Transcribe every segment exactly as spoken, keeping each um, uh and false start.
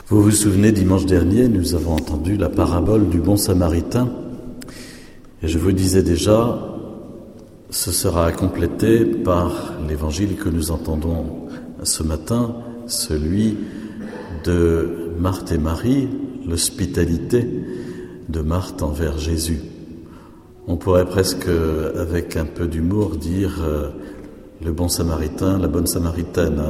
Vous vous souvenez, dimanche dernier, nous avons entendu la parabole du bon samaritain. Et je vous disais déjà, ce sera complété par l'évangile que nous entendons ce matin, celui de Marthe et Marie, l'hospitalité de Marthe envers Jésus. On pourrait presque, avec un peu d'humour, dire euh, le bon samaritain, la bonne samaritaine.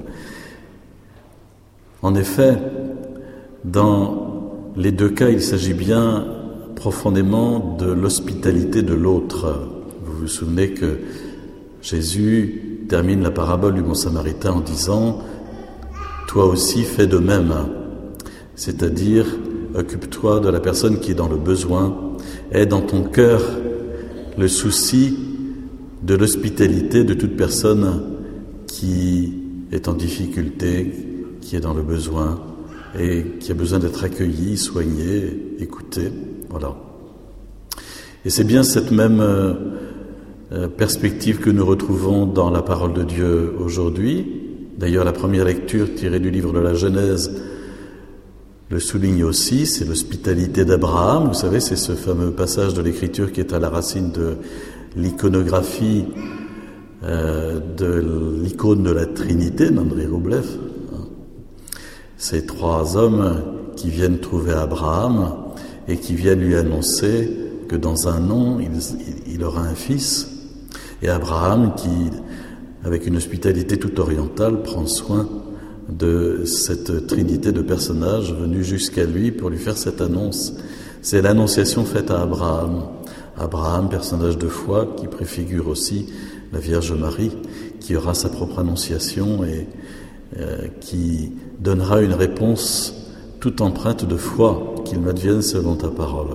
En effet, dans les deux cas, il s'agit bien profondément de l'hospitalité de l'autre. Vous vous souvenez que Jésus termine la parabole du bon samaritain en disant « Toi aussi fais de même », c'est-à-dire occupe-toi de la personne qui est dans le besoin, aie dans ton cœur le souci de l'hospitalité de toute personne qui est en difficulté, qui est dans le besoin et qui a besoin d'être accueilli, soigné, écouté. Voilà. Et c'est bien cette même euh, perspective que nous retrouvons dans la parole de Dieu aujourd'hui. D'ailleurs, la première lecture tirée du livre de la Genèse le souligne aussi, c'est l'hospitalité d'Abraham. Vous savez, c'est ce fameux passage de l'Écriture qui est à la racine de l'iconographie euh, de l'icône de la Trinité d'André Roublev. Ces trois hommes qui viennent trouver Abraham et qui viennent lui annoncer que dans un an, il, il aura un fils. Et Abraham qui, avec une hospitalité toute orientale, prend soin de cette trinité de personnages venus jusqu'à lui pour lui faire cette annonce. C'est l'annonciation faite à Abraham. Abraham, personnage de foi, qui préfigure aussi la Vierge Marie, qui aura sa propre annonciation et euh, qui donnera une réponse toute empreinte de foi, qu'il m'advienne selon ta parole.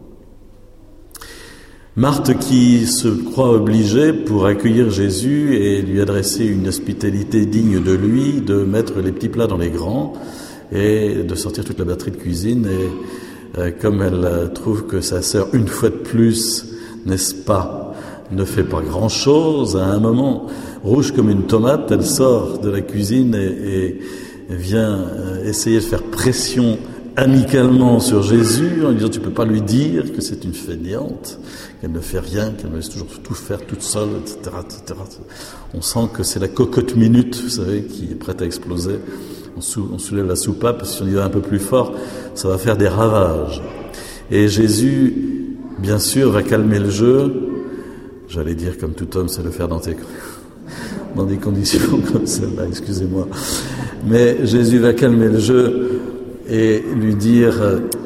Marthe qui se croit obligée pour accueillir Jésus et lui adresser une hospitalité digne de lui, de mettre les petits plats dans les grands et de sortir toute la batterie de cuisine. Et euh, comme elle trouve que sa sœur, une fois de plus, n'est-ce pas, ne fait pas grand-chose, à un moment, rouge comme une tomate, elle sort de la cuisine et, et vient euh, essayer de faire pression amicalement sur Jésus, en lui disant « tu peux pas lui dire que c'est une fainéante, qu'elle ne fait rien, qu'elle me laisse toujours tout faire toute seule, et cetera et cetera » On sent que c'est la cocotte minute, vous savez, qui est prête à exploser. On, sou, on soulève la soupape, si on y va un peu plus fort, ça va faire des ravages. Et Jésus, bien sûr, va calmer le jeu. J'allais dire, comme tout homme, c'est le faire dans, tes, dans des conditions comme celle-là, excusez-moi. Mais Jésus va calmer le jeu et lui dire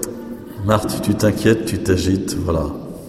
« Marthe, tu t'inquiètes, tu t'agites, voilà. »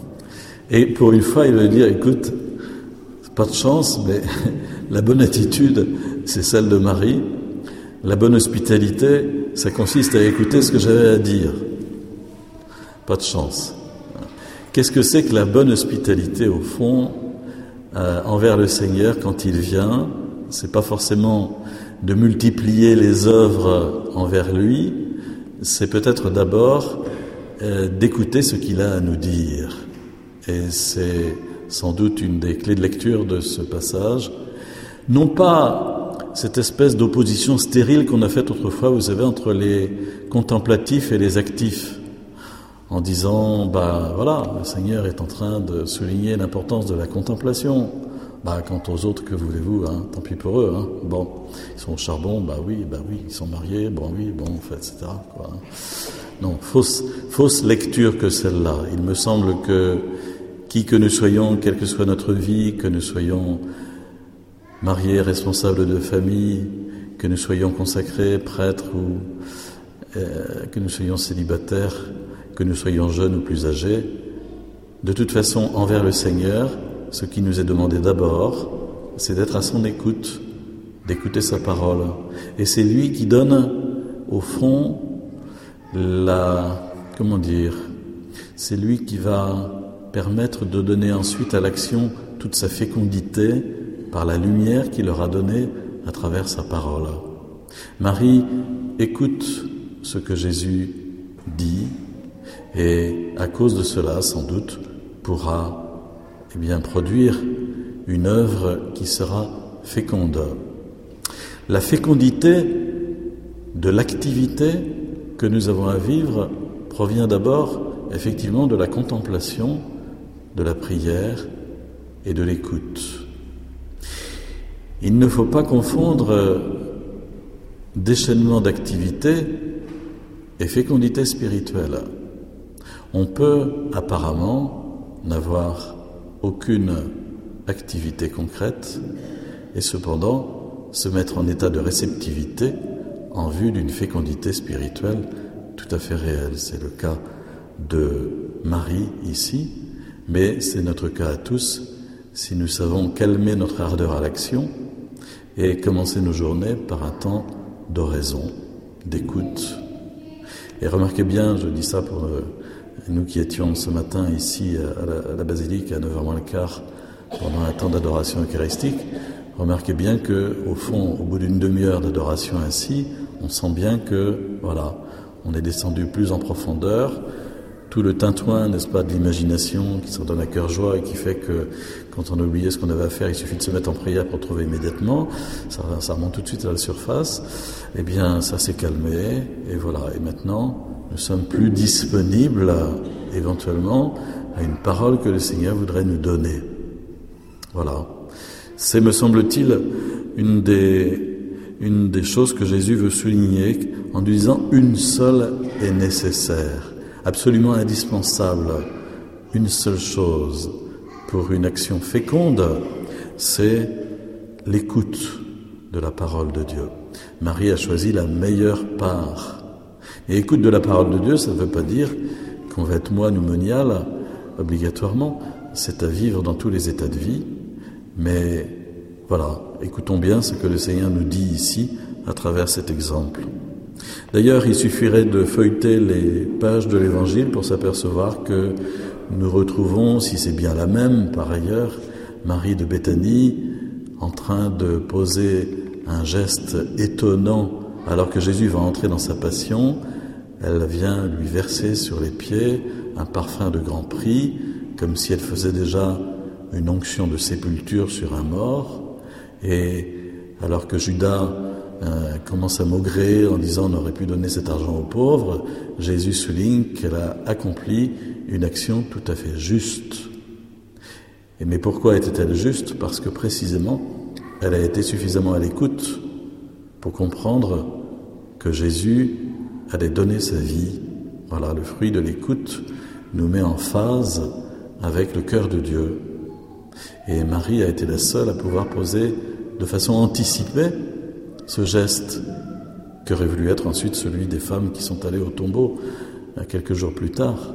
Et pour une fois, il va lui dire « Écoute, pas de chance, mais la bonne attitude, c'est celle de Marie. La bonne hospitalité, ça consiste à écouter ce que j'avais à dire. Pas de chance. » Qu'est-ce que c'est que la bonne hospitalité, au fond, euh, envers le Seigneur quand il vient? C'est pas forcément de multiplier les œuvres envers lui, c'est peut-être d'abord euh, d'écouter ce qu'il a à nous dire. Et c'est sans doute une des clés de lecture de ce passage. Non pas cette espèce d'opposition stérile qu'on a faite autrefois, vous savez, entre les contemplatifs et les actifs, en disant, bah voilà, le Seigneur est en train de souligner l'importance de la contemplation. Bah, quant aux autres, que voulez-vous, hein, tant pis pour eux, hein. Bon, ils sont au charbon, bah oui, bah oui, ils sont mariés, bon oui, bon, en fait, et cetera, quoi. Non, fausse, fausse lecture que celle-là. Il me semble que, qui que nous soyons, quelle que soit notre vie, que nous soyons mariés, responsables de famille, que nous soyons consacrés, prêtres, ou euh, que nous soyons célibataires, que nous soyons jeunes ou plus âgés, de toute façon, envers le Seigneur, ce qui nous est demandé d'abord, c'est d'être à son écoute, d'écouter sa parole. Et c'est lui qui donne, au fond, la... comment dire, c'est lui qui va permettre de donner ensuite à l'action toute sa fécondité par la lumière qu'il leur a donnée à travers sa parole. Marie écoute ce que Jésus dit et à cause de cela, sans doute, pourra eh bien, produire une œuvre qui sera féconde. La fécondité de l'activité que nous avons à vivre provient d'abord effectivement de la contemplation, de la prière et de l'écoute. Il ne faut pas confondre déchaînement d'activité et fécondité spirituelle. On peut apparemment n'avoir aucune activité concrète et cependant se mettre en état de réceptivité en vue d'une fécondité spirituelle tout à fait réelle. C'est le cas de Marie ici, mais c'est notre cas à tous si nous savons calmer notre ardeur à l'action et commencer nos journées par un temps d'oraison, d'écoute. Et remarquez bien, je dis ça pour nous qui étions ce matin ici à la, à la basilique à neuf heures moins le quart pendant un temps d'adoration eucharistique, remarquez bien que, au fond, au bout d'une demi-heure d'adoration ainsi, on sent bien que, voilà, on est descendu plus en profondeur. Tout le tintouin, n'est-ce pas, de l'imagination qui s'en donne à cœur joie et qui fait que, quand on a oublié ce qu'on avait à faire, il suffit de se mettre en prière pour trouver immédiatement. Ça, ça remonte tout de suite à la surface. Eh bien, ça s'est calmé. Et voilà. Et maintenant, nous sommes plus disponibles, éventuellement, à une parole que le Seigneur voudrait nous donner. Voilà. C'est, me semble-t-il, une des, une des choses que Jésus veut souligner en nous disant « une seule est nécessaire ». Absolument indispensable, une seule chose pour une action féconde, c'est l'écoute de la parole de Dieu. Marie a choisi la meilleure part. Et écoute de la parole de Dieu, ça ne veut pas dire qu'on va être moine ou monial, obligatoirement. C'est à vivre dans tous les états de vie. Mais voilà, écoutons bien ce que le Seigneur nous dit ici à travers cet exemple. D'ailleurs, il suffirait de feuilleter les pages de l'Évangile pour s'apercevoir que nous retrouvons, si c'est bien la même par ailleurs, Marie de Béthanie en train de poser un geste étonnant alors que Jésus va entrer dans sa passion. Elle vient lui verser sur les pieds un parfum de grand prix, comme si elle faisait déjà une onction de sépulture sur un mort. Et alors que Judas Euh, commence à maugréer en disant on aurait pu donner cet argent aux pauvres, Jésus souligne qu'elle a accompli une action tout à fait juste. Et mais pourquoi était-elle juste ? Parce que précisément, elle a été suffisamment à l'écoute pour comprendre que Jésus allait donner sa vie. Voilà, le fruit de l'écoute nous met en phase avec le cœur de Dieu. Et Marie a été la seule à pouvoir poser de façon anticipée ce geste qu'aurait voulu être ensuite celui des femmes qui sont allées au tombeau quelques jours plus tard.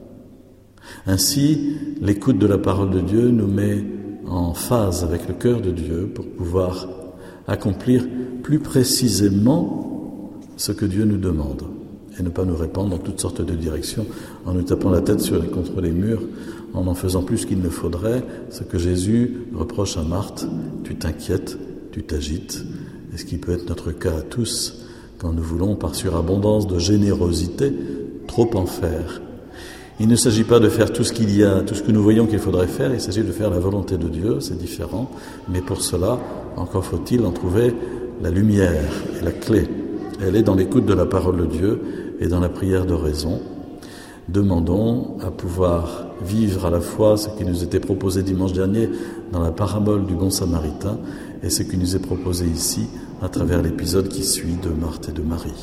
Ainsi, l'écoute de la parole de Dieu nous met en phase avec le cœur de Dieu pour pouvoir accomplir plus précisément ce que Dieu nous demande et ne pas nous répandre dans toutes sortes de directions en nous tapant la tête sur, contre les murs, en en faisant plus qu'il ne faudrait, ce que Jésus reproche à Marthe, tu t'inquiètes, tu t'agites. Et ce qui peut être notre cas à tous, quand nous voulons, par surabondance de générosité, trop en faire. Il ne s'agit pas de faire tout ce qu'il y a, tout ce que nous voyons qu'il faudrait faire, il s'agit de faire la volonté de Dieu, c'est différent, mais pour cela, encore faut-il en trouver la lumière et la clé. Elle est dans l'écoute de la parole de Dieu et dans la prière d'oraison. Demandons à pouvoir vivre à la fois ce qui nous était proposé dimanche dernier dans la parabole du bon samaritain et ce qui nous est proposé ici à travers l'épisode qui suit de Marthe et de Marie.